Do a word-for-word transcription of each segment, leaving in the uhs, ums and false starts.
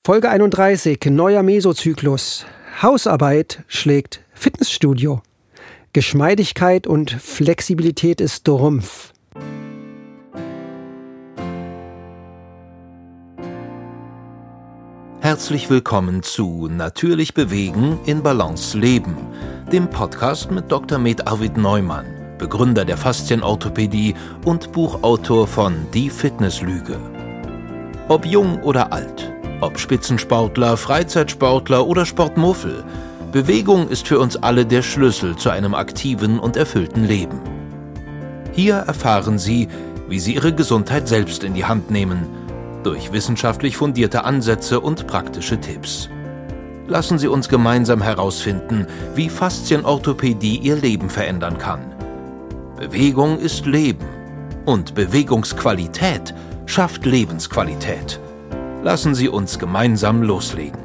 Folge einunddreißig, neuer Mesozyklus. Hausarbeit schlägt Fitnessstudio. Geschmeidigkeit und Flexibilität ist Trumpf. Herzlich willkommen zu Natürlich bewegen, in Balance leben, dem Podcast mit Doktor Med Arvid Neumann, Begründer der Faszienorthopädie und Buchautor von Die Fitnesslüge. Ob jung oder alt, ob Spitzensportler, Freizeitsportler oder Sportmuffel, Bewegung ist für uns alle der Schlüssel zu einem aktiven und erfüllten Leben. Hier erfahren Sie, wie Sie Ihre Gesundheit selbst in die Hand nehmen, durch wissenschaftlich fundierte Ansätze und praktische Tipps. Lassen Sie uns gemeinsam herausfinden, wie Faszienorthopädie Ihr Leben verändern kann. Bewegung ist Leben und Bewegungsqualität schafft Lebensqualität. Lassen Sie uns gemeinsam loslegen.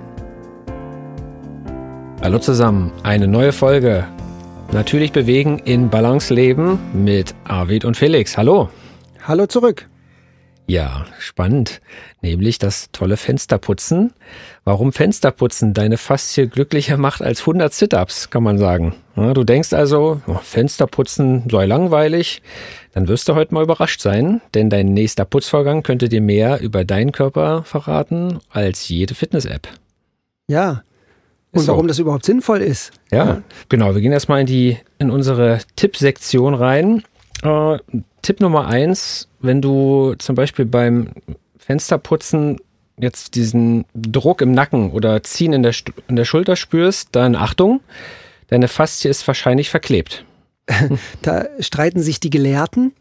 Hallo zusammen, eine neue Folge. Natürlich bewegen, in Balance leben mit Arvid und Felix. Hallo. Hallo zurück. Ja, spannend. Nämlich das tolle Fensterputzen. Warum Fensterputzen deine Faszie glücklicher macht als hundert Sit-Ups, kann man sagen. Ja, du denkst also, oh, Fensterputzen sei langweilig. Dann wirst du heute mal überrascht sein, denn dein nächster Putzvorgang könnte dir mehr über deinen Körper verraten als jede Fitness-App. Ja, und so. Warum das überhaupt sinnvoll ist. Ja, ja. Genau. Wir gehen erstmal in die in unsere Tippsektion rein. Äh, Tipp Nummer eins, wenn du zum Beispiel beim Fensterputzen jetzt diesen Druck im Nacken oder Ziehen in der, in der Schulter spürst, dann Achtung, deine Faszie ist wahrscheinlich verklebt. Da streiten sich die Gelehrten.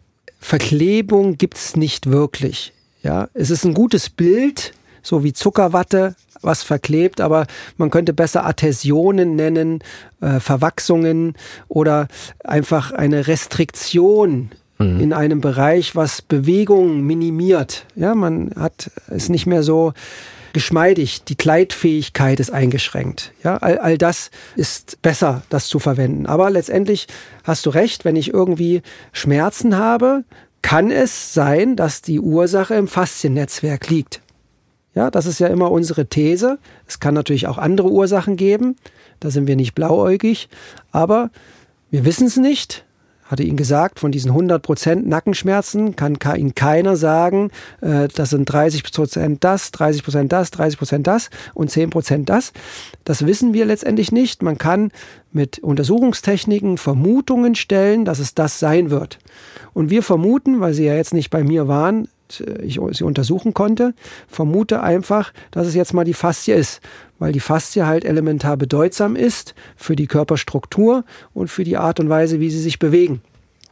Verklebung gibt's nicht wirklich. Ja, es ist ein gutes Bild, so wie Zuckerwatte, was verklebt, aber man könnte besser Adhäsionen nennen, äh, Verwachsungen oder einfach eine Restriktion mhm. in einem Bereich, was Bewegung minimiert. Ja, man hat es nicht mehr so geschmeidig, die Gleitfähigkeit ist eingeschränkt. Ja, all, all das ist besser, das zu verwenden. Aber letztendlich hast du recht, wenn ich irgendwie Schmerzen habe, kann es sein, dass die Ursache im Fasziennetzwerk liegt. Ja, das ist ja immer unsere These. Es kann natürlich auch andere Ursachen geben. Da sind wir nicht blauäugig. Aber wir wissen es nicht. Hatte Ihnen gesagt, von diesen hundert Prozent Nackenschmerzen kann Ihnen keiner sagen, äh, das sind dreißig Prozent das, dreißig Prozent das, dreißig Prozent das und zehn Prozent das. Das wissen wir letztendlich nicht. Man kann mit Untersuchungstechniken Vermutungen stellen, dass es das sein wird. Und wir vermuten, weil Sie ja jetzt nicht bei mir waren, ich sie untersuchen konnte, vermute einfach, dass es jetzt mal die Faszie ist, weil die Faszie halt elementar bedeutsam ist für die Körperstruktur und für die Art und Weise, wie sie sich bewegen.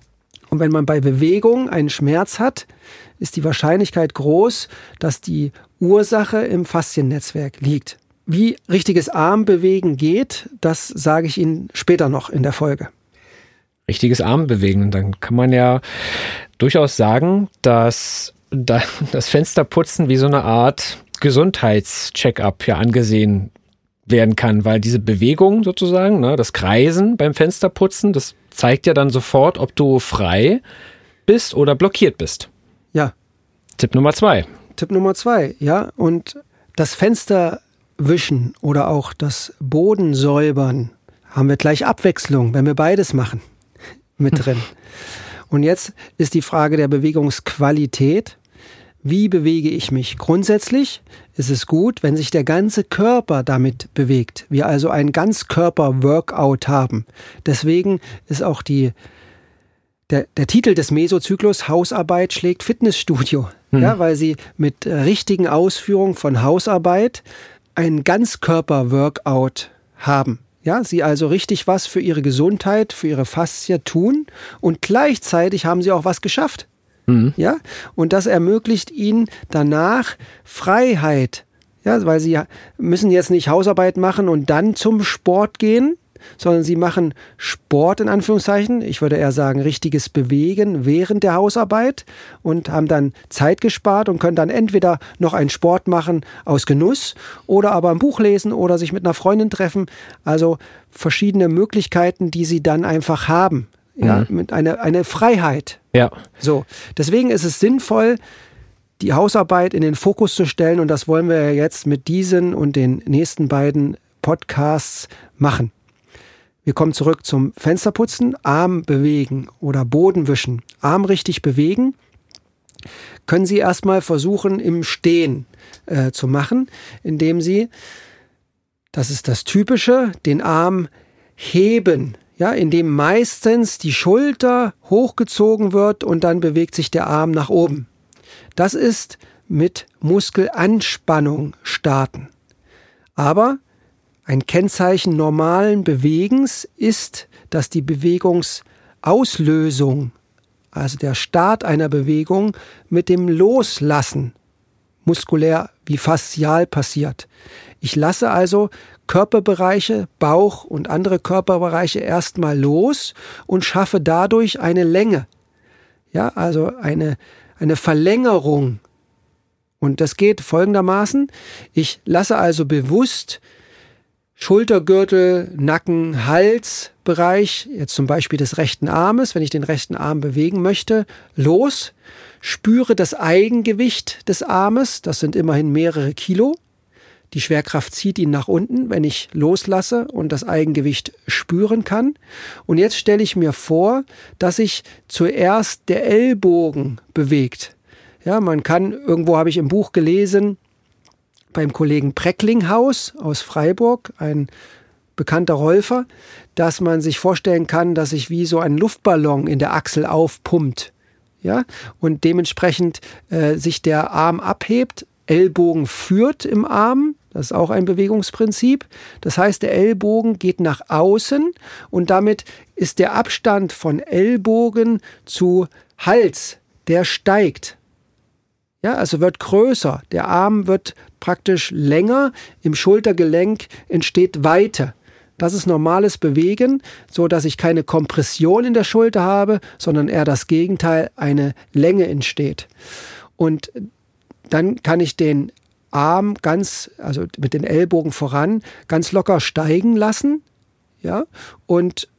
Und wenn man bei Bewegung einen Schmerz hat, ist die Wahrscheinlichkeit groß, dass die Ursache im Fasziennetzwerk liegt. Wie richtiges Armbewegen geht, das sage ich Ihnen später noch in der Folge. Richtiges Armbewegen, dann kann man ja durchaus sagen, dass das Fensterputzen wie so eine Art Gesundheitscheck-up ja angesehen werden kann, weil diese Bewegung sozusagen, ne, das Kreisen beim Fensterputzen, das zeigt ja dann sofort, ob du frei bist oder blockiert bist. Ja. Tipp Nummer zwei. Tipp Nummer zwei, ja. Und das Fensterwischen oder auch das Bodensäubern haben wir gleich Abwechslung, wenn wir beides machen, mit drin. Und jetzt ist die Frage der Bewegungsqualität. Wie bewege ich mich? Grundsätzlich ist es gut, wenn sich der ganze Körper damit bewegt. Wir also ein Ganzkörper-Workout haben. Deswegen ist auch die, der, der Titel des Mesozyklus Hausarbeit schlägt Fitnessstudio. Mhm. Ja, weil sie mit richtigen Ausführungen von Hausarbeit ein Ganzkörper-Workout haben. Ja, sie also richtig was für ihre Gesundheit, für ihre Faszie tun und gleichzeitig haben sie auch was geschafft. Mhm. Ja, und das ermöglicht ihnen danach Freiheit. Ja, weil sie müssen jetzt nicht Hausarbeit machen und dann zum Sport gehen, sondern sie machen Sport in Anführungszeichen, ich würde eher sagen richtiges Bewegen während der Hausarbeit und haben dann Zeit gespart und können dann entweder noch einen Sport machen aus Genuss oder aber ein Buch lesen oder sich mit einer Freundin treffen. Also verschiedene Möglichkeiten, die sie dann einfach haben. Ja, mhm. mit einer eine Freiheit. Ja. So, deswegen ist es sinnvoll, die Hausarbeit in den Fokus zu stellen. Und das wollen wir ja jetzt mit diesen und den nächsten beiden Podcasts machen. Wir kommen zurück zum Fensterputzen. Arm bewegen oder Boden wischen. Arm richtig bewegen. Können Sie erstmal versuchen, im Stehen äh, zu machen, indem Sie, das ist das Typische, den Arm heben. Ja, indem meistens die Schulter hochgezogen wird und dann bewegt sich der Arm nach oben. Das ist mit Muskelanspannung starten. Aber ein Kennzeichen normalen Bewegens ist, dass die Bewegungsauslösung, also der Start einer Bewegung, mit dem Loslassen muskulär wie faszial passiert. Ich lasse also Körperbereiche, Bauch und andere Körperbereiche erstmal los und schaffe dadurch eine Länge. Ja, also eine, eine Verlängerung. Und das geht folgendermaßen. Ich lasse also bewusst Schultergürtel, Nacken, Halsbereich, jetzt zum Beispiel des rechten Armes, wenn ich den rechten Arm bewegen möchte, los, spüre das Eigengewicht des Armes, das sind immerhin mehrere Kilo. Die Schwerkraft zieht ihn nach unten, wenn ich loslasse und das Eigengewicht spüren kann. Und jetzt stelle ich mir vor, dass sich zuerst der Ellbogen bewegt. Ja, man kann, irgendwo habe ich im Buch gelesen, beim Kollegen Precklinghaus aus Freiburg, ein bekannter Rolfer, dass man sich vorstellen kann, dass sich wie so ein Luftballon in der Achsel aufpumpt. Ja, und dementsprechend äh, sich der Arm abhebt, Ellbogen führt im Arm, das ist auch ein Bewegungsprinzip. Das heißt, der Ellbogen geht nach außen und damit ist der Abstand von Ellbogen zu Hals, der steigt. Ja, also wird größer. Der Arm wird praktisch länger, im Schultergelenk entsteht Weite. Das ist normales Bewegen, so dass ich keine Kompression in der Schulter habe, sondern eher das Gegenteil, eine Länge entsteht. Und dann kann ich den Arm ganz, also mit den Ellbogen voran, ganz locker steigen lassen. Ja, und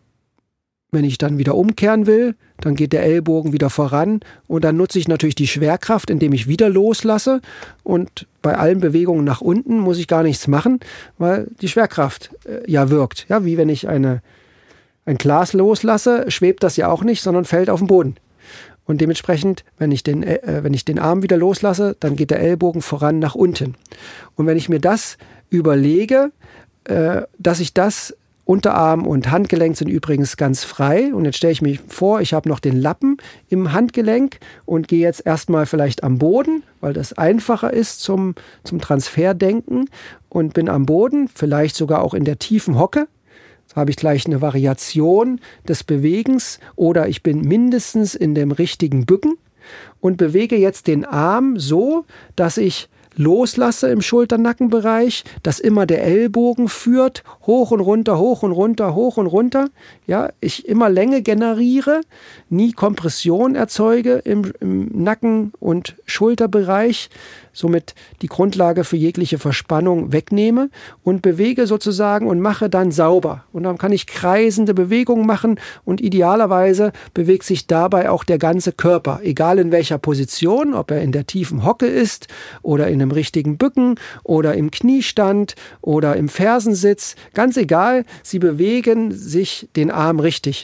wenn ich dann wieder umkehren will, dann geht der Ellbogen wieder voran und dann nutze ich natürlich die Schwerkraft, indem ich wieder loslasse. Und bei allen Bewegungen nach unten muss ich gar nichts machen, weil die Schwerkraft äh, ja wirkt. Ja, wie wenn ich eine, ein Glas loslasse, schwebt das ja auch nicht, sondern fällt auf den Boden. Und dementsprechend, wenn ich den, äh, wenn ich den Arm wieder loslasse, dann geht der Ellbogen voran nach unten. Und wenn ich mir das überlege, äh, dass ich das Unterarm und Handgelenk sind übrigens ganz frei. Und jetzt stelle ich mir vor, ich habe noch den Lappen im Handgelenk und gehe jetzt erstmal vielleicht am Boden, weil das einfacher ist zum, zum Transferdenken und bin am Boden, vielleicht sogar auch in der tiefen Hocke. Da habe ich gleich eine Variation des Bewegens oder ich bin mindestens in dem richtigen Bücken und bewege jetzt den Arm so, dass ich loslasse im Schulternackenbereich, dass immer der Ellbogen führt, hoch und runter, hoch und runter, hoch und runter. Ja, ich immer Länge generiere, nie Kompression erzeuge im, im Nacken- und Schulterbereich, somit die Grundlage für jegliche Verspannung wegnehme und bewege sozusagen und mache dann sauber. Und dann kann ich kreisende Bewegungen machen und idealerweise bewegt sich dabei auch der ganze Körper, egal in welcher Position, ob er in der tiefen Hocke ist oder in einem richtigen Bücken oder im Kniestand oder im Fersensitz, ganz egal, Sie bewegen sich den Arm richtig.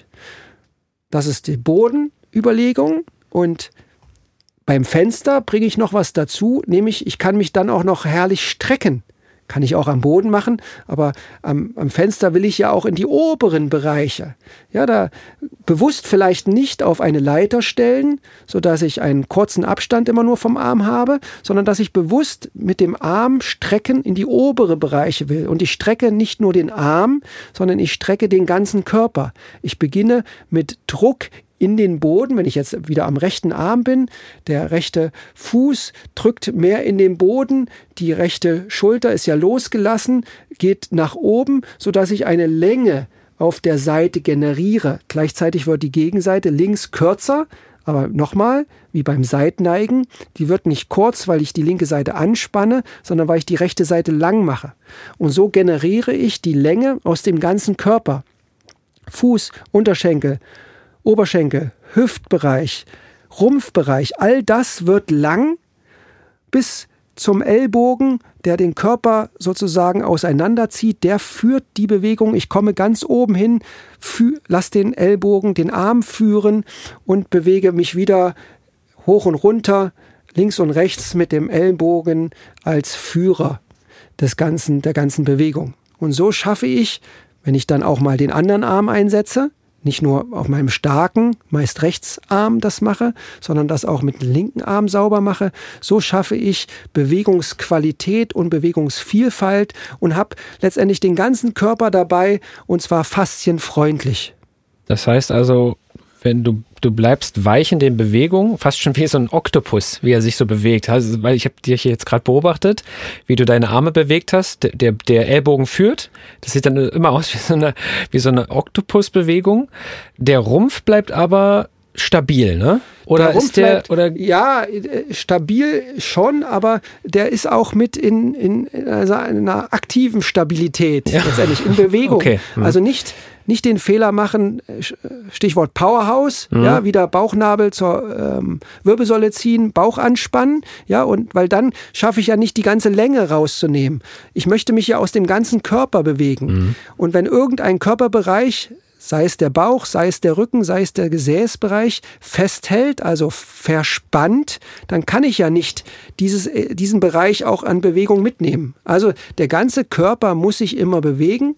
Das ist die Bodenüberlegung und beim Fenster bringe ich noch was dazu, nämlich ich kann mich dann auch noch herrlich strecken. Kann ich auch am Boden machen, aber am, am Fenster will ich ja auch in die oberen Bereiche. Ja, da bewusst vielleicht nicht auf eine Leiter stellen, sodass ich einen kurzen Abstand immer nur vom Arm habe, sondern dass ich bewusst mit dem Arm strecken in die obere Bereiche will. Und ich strecke nicht nur den Arm, sondern ich strecke den ganzen Körper. Ich beginne mit Druck in den Boden, wenn ich jetzt wieder am rechten Arm bin, der rechte Fuß drückt mehr in den Boden, die rechte Schulter ist ja losgelassen, geht nach oben, sodass ich eine Länge auf der Seite generiere. Gleichzeitig wird die Gegenseite links kürzer, aber nochmal, wie beim Seitneigen, die wird nicht kurz, weil ich die linke Seite anspanne, sondern weil ich die rechte Seite lang mache. Und so generiere ich die Länge aus dem ganzen Körper. Fuß, Unterschenkel, Oberschenkel, Hüftbereich, Rumpfbereich, all das wird lang bis zum Ellbogen, der den Körper sozusagen auseinanderzieht, der führt die Bewegung. Ich komme ganz oben hin, fü- lass den Ellbogen, den Arm führen und bewege mich wieder hoch und runter, links und rechts mit dem Ellbogen als Führer des ganzen, der ganzen Bewegung. Und so schaffe ich, wenn ich dann auch mal den anderen Arm einsetze, nicht nur auf meinem starken, meist Rechtsarm das mache, sondern das auch mit dem linken Arm sauber mache. So schaffe ich Bewegungsqualität und Bewegungsvielfalt und habe letztendlich den ganzen Körper dabei und zwar faszienfreundlich. Das heißt also, wenn du, du bleibst weich in den Bewegungen, fast schon wie so ein Oktopus, wie er sich so bewegt. Also, weil ich habe dich jetzt gerade beobachtet, wie du deine Arme bewegt hast, der, der Ellbogen führt. Das sieht dann immer aus wie so eine, wie so eine Oktopusbewegung. Der Rumpf bleibt aber stabil, ne? Oder der ist der, bleibt, oder? Ja, stabil schon, aber der ist auch mit in, in also einer aktiven Stabilität, ja. Letztendlich in Bewegung. Okay. Mhm. Also nicht, nicht den Fehler machen, Stichwort Powerhouse, mhm. ja, wieder Bauchnabel zur ähm, Wirbelsäule ziehen, Bauch anspannen, ja, und weil dann schaffe ich ja nicht die ganze Länge rauszunehmen. Ich möchte mich ja aus dem ganzen Körper bewegen. Mhm. Und wenn irgendein Körperbereich, sei es der Bauch, sei es der Rücken, sei es der Gesäßbereich, festhält, also verspannt, dann kann ich ja nicht dieses, diesen Bereich auch an Bewegung mitnehmen. Also der ganze Körper muss sich immer bewegen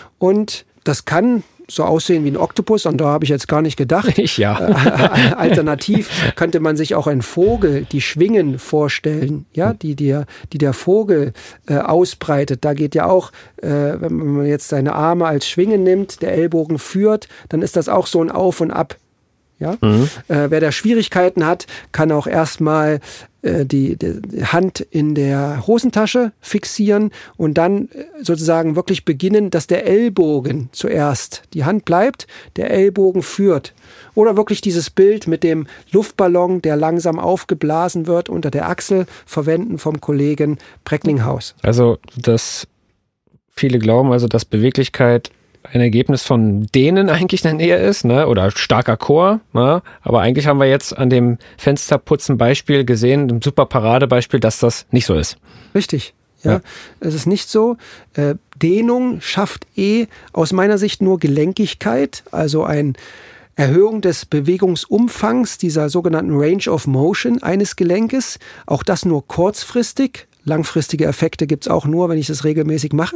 und das kann so aussehen wie ein Oktopus, und da habe ich jetzt gar nicht gedacht. Ich ja. Alternativ könnte man sich auch einen Vogel, die Schwingen vorstellen, ja, die, der, die der Vogel äh, ausbreitet. Da geht ja auch, äh, wenn man jetzt seine Arme als Schwingen nimmt, der Ellbogen führt, dann ist das auch so ein Auf und Ab. Ja? Mhm. Äh, wer da Schwierigkeiten hat, kann auch erstmal äh, die, die Hand in der Hosentasche fixieren und dann äh, sozusagen wirklich beginnen, dass der Ellbogen zuerst, die Hand bleibt, der Ellbogen führt. Oder wirklich dieses Bild mit dem Luftballon, der langsam aufgeblasen wird unter der Achsel, verwenden vom Kollegen Brecklinghaus. Also das, viele glauben also, dass Beweglichkeit ein Ergebnis von denen eigentlich in der Nähe ist, ne? Oder starker Chor, ne? Aber eigentlich haben wir jetzt an dem Fensterputzen-Beispiel gesehen, dem super Paradebeispiel, dass das nicht so ist. Richtig, ja. ja. Es ist nicht so. Äh, Dehnung schafft eh aus meiner Sicht nur Gelenkigkeit, also eine Erhöhung des Bewegungsumfangs, dieser sogenannten Range of Motion eines Gelenkes. Auch das nur kurzfristig. Langfristige Effekte gibt es auch nur, wenn ich das regelmäßig mache.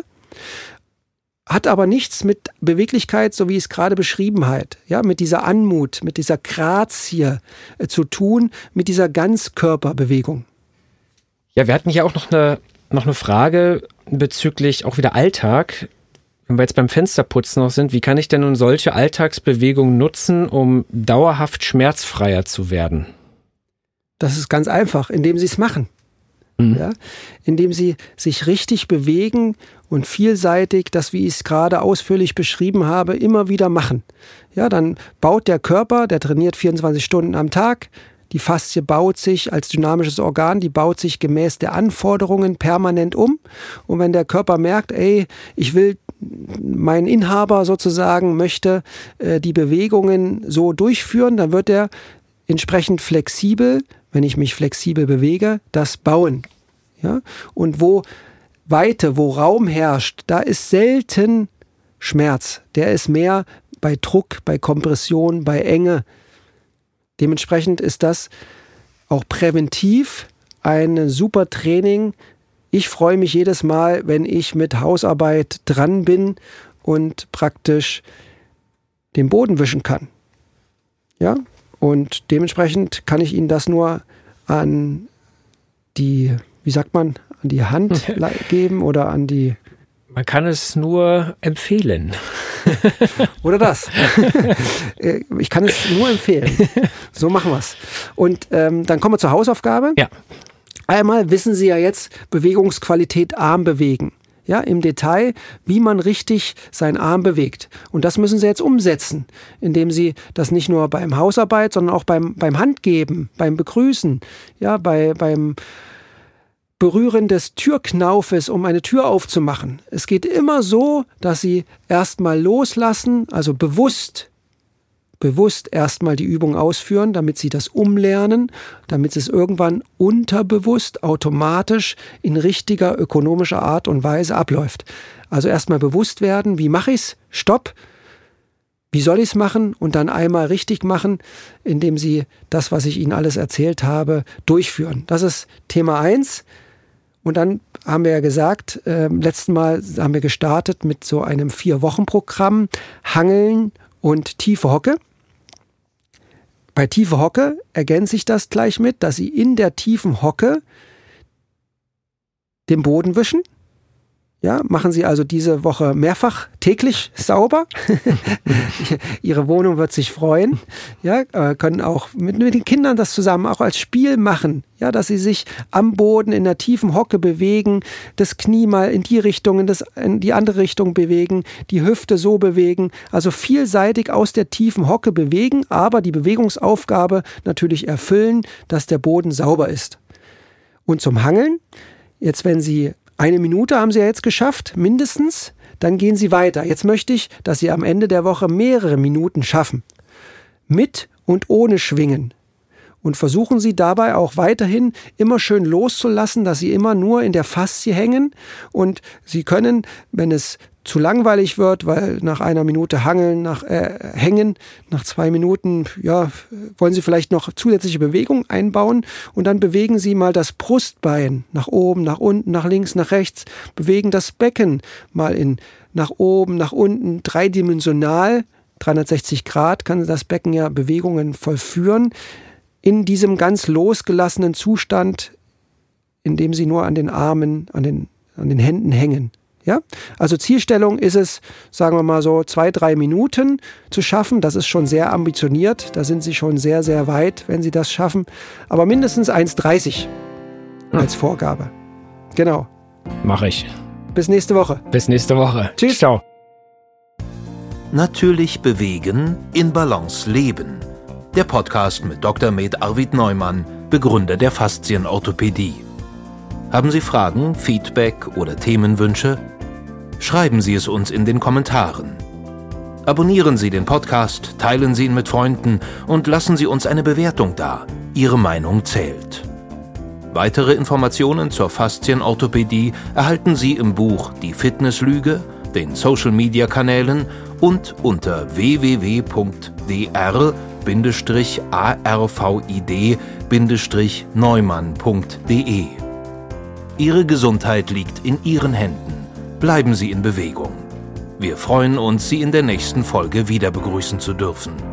Hat aber nichts mit Beweglichkeit, so wie ich es gerade beschrieben habe, ja, mit dieser Anmut, mit dieser Grazie äh, zu tun, mit dieser Ganzkörperbewegung. Ja, wir hatten hier auch noch eine, noch eine Frage bezüglich auch wieder Alltag. Wenn wir jetzt beim Fensterputzen noch sind, wie kann ich denn nun solche Alltagsbewegungen nutzen, um dauerhaft schmerzfreier zu werden? Das ist ganz einfach, indem Sie es machen. Mhm. Ja, indem Sie sich richtig bewegen und vielseitig, das, wie ich es gerade ausführlich beschrieben habe, immer wieder machen. Ja, dann baut der Körper, der trainiert vierundzwanzig Stunden am Tag, die Faszie baut sich als dynamisches Organ, die baut sich gemäß der Anforderungen permanent um. Und wenn der Körper merkt, ey, ich will, mein Inhaber sozusagen möchte äh, die Bewegungen so durchführen, dann wird er entsprechend flexibel, wenn ich mich flexibel bewege, das bauen. Ja? Und wo Weite, wo Raum herrscht, da ist selten Schmerz. Der ist mehr bei Druck, bei Kompression, bei Enge. Dementsprechend ist das auch präventiv ein super Training. Ich freue mich jedes Mal, wenn ich mit Hausarbeit dran bin und praktisch den Boden wischen kann. Ja? Und dementsprechend kann ich Ihnen das nur an die, wie sagt man, an die Hand geben oder an die... Man kann es nur empfehlen. Oder das. Ich kann es nur empfehlen. So machen wir es. Und ähm, dann kommen wir zur Hausaufgabe. Ja. Einmal wissen Sie ja jetzt Bewegungsqualität Arm bewegen. Ja, im Detail, wie man richtig seinen Arm bewegt. Und das müssen Sie jetzt umsetzen, indem Sie das nicht nur beim Hausarbeit, sondern auch beim, beim Handgeben, beim Begrüßen, ja, bei, beim Berühren des Türknaufes, um eine Tür aufzumachen. Es geht immer so, dass Sie erstmal loslassen, also bewusst bewusst erstmal die Übung ausführen, damit Sie das umlernen, damit es irgendwann unterbewusst, automatisch in richtiger ökonomischer Art und Weise abläuft. Also erstmal bewusst werden, wie mache ich's? Stopp! Wie soll ich es machen? Und dann einmal richtig machen, indem Sie das, was ich Ihnen alles erzählt habe, durchführen. Das ist Thema eins. Und dann haben wir ja gesagt, äh, letzten Mal haben wir gestartet mit so einem Vier-Wochen-Programm, Hangeln und tiefe Hocke. Bei tiefe Hocke ergänze ich das gleich mit, dass Sie in der tiefen Hocke den Boden wischen. Ja, machen Sie also diese Woche mehrfach täglich sauber. Ihre Wohnung wird sich freuen. Ja, können auch mit, mit den Kindern das zusammen auch als Spiel machen. Ja, dass sie sich am Boden in der tiefen Hocke bewegen, das Knie mal in die Richtung, in, das, in die andere Richtung bewegen, die Hüfte so bewegen. Also vielseitig aus der tiefen Hocke bewegen, aber die Bewegungsaufgabe natürlich erfüllen, dass der Boden sauber ist. Und zum Hangeln, jetzt wenn Sie Eine Minute haben Sie ja jetzt geschafft, mindestens. Dann gehen Sie weiter. Jetzt möchte ich, dass Sie am Ende der Woche mehrere Minuten schaffen. Mit und ohne Schwingen. Und versuchen Sie dabei auch weiterhin immer schön loszulassen, dass Sie immer nur in der Faszie hängen. Und Sie können, wenn es zu langweilig wird, weil nach einer Minute Hangeln, nach äh, Hängen, nach zwei Minuten, ja, wollen Sie vielleicht noch zusätzliche Bewegung einbauen und dann bewegen Sie mal das Brustbein nach oben, nach unten, nach links, nach rechts, bewegen das Becken mal in nach oben, nach unten, dreidimensional, dreihundertsechzig Grad kann das Becken ja Bewegungen vollführen, in diesem ganz losgelassenen Zustand, in dem Sie nur an den Armen, an den, an den Händen hängen. Ja, also Zielstellung ist es, sagen wir mal so, zwei, drei Minuten zu schaffen. Das ist schon sehr ambitioniert. Da sind Sie schon sehr, sehr weit, wenn Sie das schaffen. Aber mindestens eins dreißig als Vorgabe. Genau. Mache ich. Bis nächste Woche. Bis nächste Woche. Tschüss. Ciao. Natürlich bewegen, in Balance leben. Der Podcast mit Doktor Med Arvid Neumann, Begründer der Faszienorthopädie. Haben Sie Fragen, Feedback oder Themenwünsche? Schreiben Sie es uns in den Kommentaren. Abonnieren Sie den Podcast, teilen Sie ihn mit Freunden und lassen Sie uns eine Bewertung da. Ihre Meinung zählt. Weitere Informationen zur Faszienorthopädie erhalten Sie im Buch Die Fitnesslüge, den Social-Media-Kanälen und unter w w w punkt d r Bindestrich a r v i d Bindestrich neumann punkt d e. Ihre Gesundheit liegt in Ihren Händen. Bleiben Sie in Bewegung. Wir freuen uns, Sie in der nächsten Folge wieder begrüßen zu dürfen.